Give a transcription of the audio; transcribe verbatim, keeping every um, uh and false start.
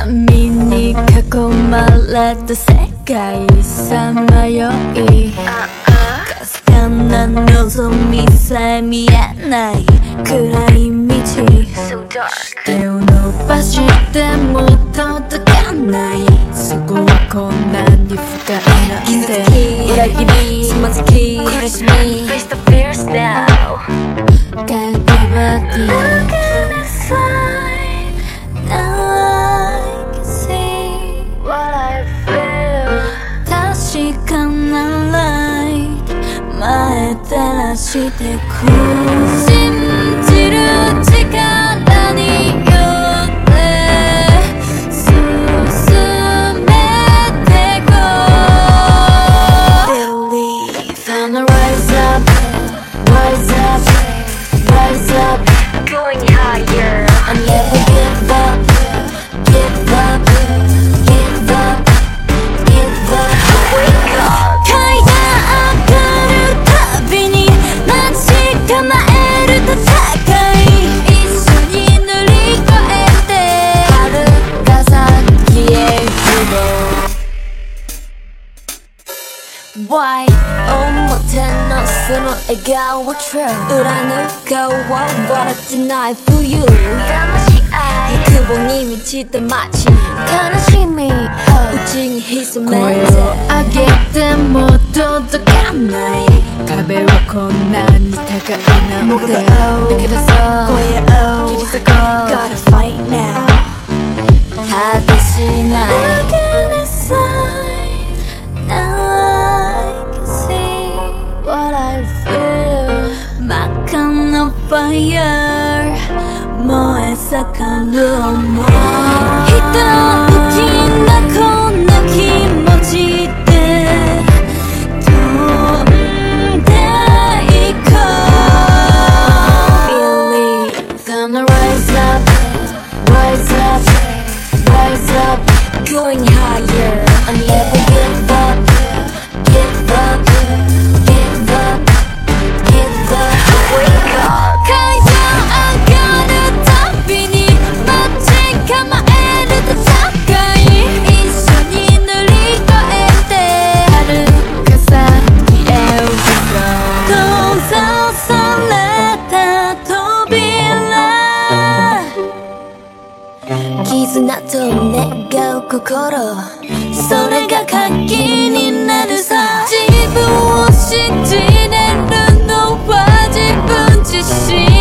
闇に囲まれた世界さまよいかすかな望みさえ見えない暗い道手を伸ばしても届かないそこはこんなに深いなんて裏切りつまずき苦しみ Face the fears now Can't give a deal Now I can see what I feel 確かなライト前照らしてく信じる力によって進めてこう Believe I'ma rise up, rise up, rise up Going higher I never give up, give up, give up, give up Wake up 階段上がるたびに待ち構える戦い一緒に乗り越えて遥か先へ行こう Why? 表のその笑顔は true 裏の顔は笑ってない冬欲望に満ちた街悲しみ内に潜めて声を上げても届かない壁はこんなに高いなんて抜け出そう声を切り裂こう Gotta fight now 果てしない Look at the sign Now I can see what I feel 真っ赤な fire 燃え盛る想いひときなこんな気持ちで飛んでいこう Believe Gonna rise up, rise up, rise up Going higher I never give up, give up, give up, give up Wake up 階段上がるたびに待ち構える戦い一緒に乗り越えて遥か先へ行こう閉ざされた扉絆と願う心それが鍵になるさ自分を信じれるのは自分自身